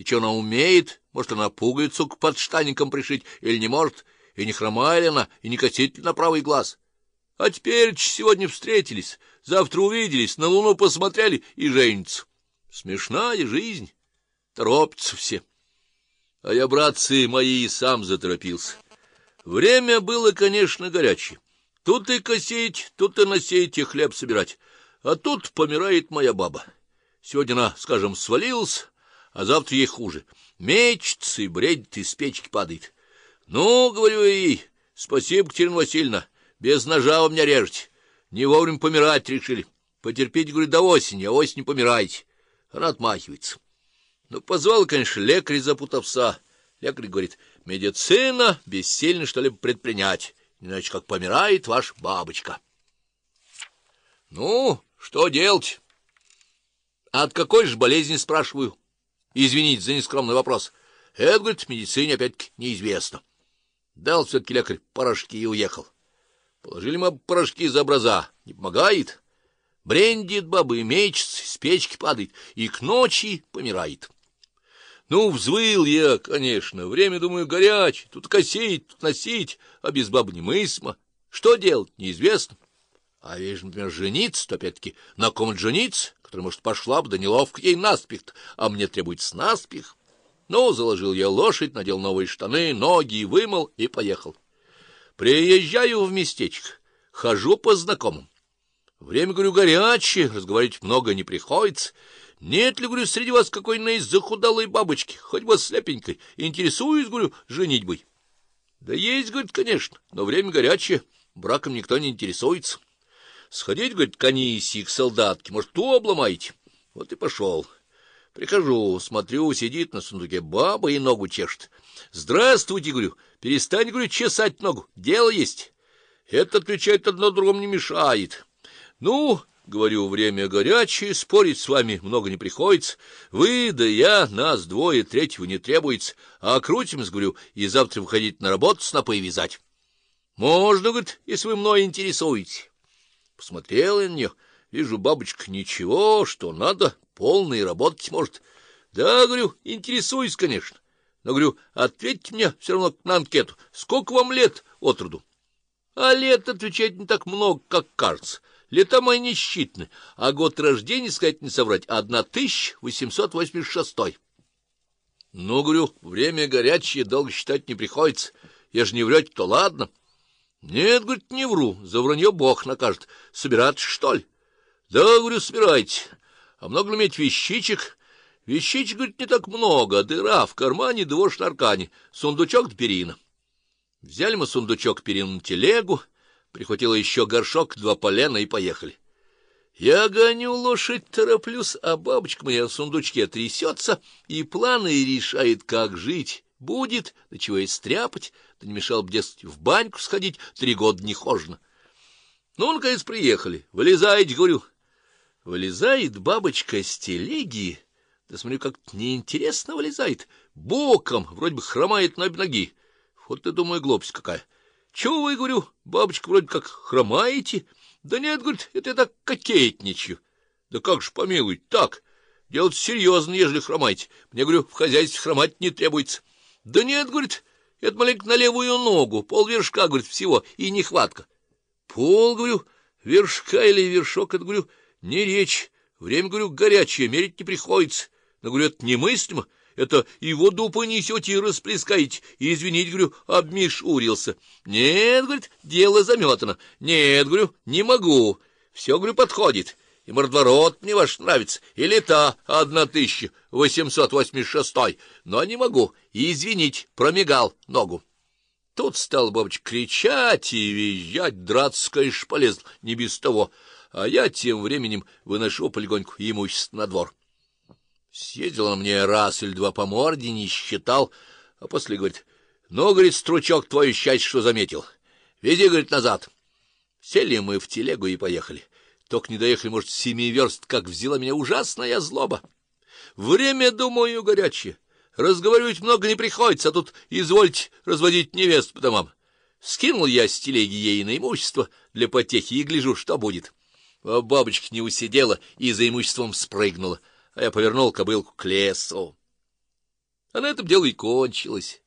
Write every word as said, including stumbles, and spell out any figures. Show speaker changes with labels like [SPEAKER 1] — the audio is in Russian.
[SPEAKER 1] И что она умеет? Может, она пуговицу к подштанникам пришить или не может? И не хромая ли она, и не косит ли на правый глаз? А теперь сегодня встретились, завтра увиделись, на луну посмотрели и женятся. Смешная жизнь, торопятся все. А я, братцы мои, и сам заторопился. Время было, конечно, горячее. Тут и косить, тут и насеять, и хлеб собирать. А тут помирает моя баба. Сегодня она, скажем, свалилась, а завтра ей хуже. Мечется и бредит, из печки падает. Ну, говорю ей, спасибо, Катерина Васильевна, без ножа вы меня режете. Не вовремя помирать решили. Потерпите, говорю, до осени, а осенью помирайте. Она отмахивается. Ну, позвал, конечно, лекарь запутався. Лекарь говорит, медицина бессильна что-либо предпринять, иначе как помирает ваша бабочка. Ну, что делать? От какой же болезни, спрашиваю? Извините за нескромный вопрос. Это, говорит, в медицине опять-таки неизвестно. Дал все-таки лекарь порошки и уехал. Положили мы порошки за образа. Не помогает. Брендит баба и мечется, с печки падает, и к ночи помирает. Ну, взвыл я, конечно. Время, думаю, горячее. Тут косить, тут носить, а без бабы немыслимо. Что делать, неизвестно. А если, например, жениться, то опять-таки на ком жениться, который, может, пошла бы, да неловко ей наспех, а мне требуется наспех. Ну, заложил я лошадь, надел новые штаны, ноги, вымыл и поехал. Приезжаю в местечко, хожу по знакомым. Время, говорю, горячее, разговаривать много не приходится. Нет ли, говорю, среди вас какой-нибудь захудалой бабочки, хоть бы слепенькой, интересуюсь, говорю, женитьбой. Да есть, говорит, конечно, но время горячее, браком никто не интересуется. Сходить, говорит, к Анисе, к солдатке, может, ту обломаете? Вот и пошел. Прихожу, смотрю, сидит на сундуке баба и ногу чешет. Здравствуйте, говорю, перестань, говорю, чесать ногу, дело есть. Это, отвечает, одно другому не мешает. Ну, говорю, время горячее, спорить с вами много не приходится. Вы да я, нас двое, третьего не требуется. А крутимся, говорю, и завтра выходить на работу, снопы вязать. Можно, говорит, если вы мной интересуетесь. Посмотрел я на нее, вижу, бабочка, ничего, что надо, полный работать может. Да, говорю, интересуюсь, конечно. Но, говорю, ответьте мне все равно на анкету, сколько вам лет от роду? А лет, отвечать, не так много, как кажется. Лета мои не считаны, а год рождения, сказать не соврать, тысяча восемьсот восемьдесят шестой. Ну, говорю, время горячее, долго считать не приходится. Я же не врете, то ладно. Нет, говорит, не вру, за вранье Бог накажет. Собираться, что ли? Да, говорю, собирайте. А много ли иметь вещичек? Вещичек, говорит, не так много, дыра в кармане, да вошь на аркане, сундучок да перина. Взяли мы сундучок, перину на телегу, прихватила еще горшок, два полена и поехали. Я гоню лошадь, тороплюсь, а бабочка моя в сундучке трясется и планы решает, как жить будет, да чего и стряпать, да не мешал бы, дескать, в баньку сходить, три года не хожено. Ну, наконец, приехали. Вылезайте, говорю. Вылезает бабочка с телеги, да смотрю, как-то неинтересно вылезает, боком, вроде бы хромает на обе ноги. Вот ты, думаю, глупость какая. Чего вы, говорю, бабочка, вроде как хромаете? Да нет, говорит, это я так кокетничаю. Да как же, помилуй, так, делать серьезно, ежели хромаете. Мне, говорю, в хозяйстве хромать не требуется. Да нет, говорит, это маленько на левую ногу, полвершка, говорит, всего, и нехватка. Пол, говорю, вершка или вершок, это, говорю, не речь. Время, говорю, горячее, мерить не приходится. Но, говорю, это немыслимо. Это и воду понесете и расплескаете, и, извините, говорю, обмешурился. Нет, говорит, дело заметано. Нет, говорю, не могу. Все, говорю, подходит. И мордворот мне ваш нравится, и лета тысяча восемьсот восемьдесят шестой. Но не могу, и, извините, промигал ногу. Тут стал бабочка кричать и визжать, драться, конечно, полезл, не без того. А я тем временем выношу полегоньку имущество на двор. Съездил он мне раз или два по морде, не считал, а после говорит, ну, говорит, стручок, твое счастье, что заметил. Вези, говорит, назад. Сели мы в телегу и поехали. Только не доехали, может, семи верст, как взяла меня ужасная злоба. Время, думаю, горячее. Разговаривать много не приходится, а тут извольте разводить невест по домам. Скинул я с телеги ей на имущество для потехи и гляжу, что будет. А бабочка не усидела и за имуществом спрыгнула. А я повернул кобылку к лесу. А на этом дело и кончилось.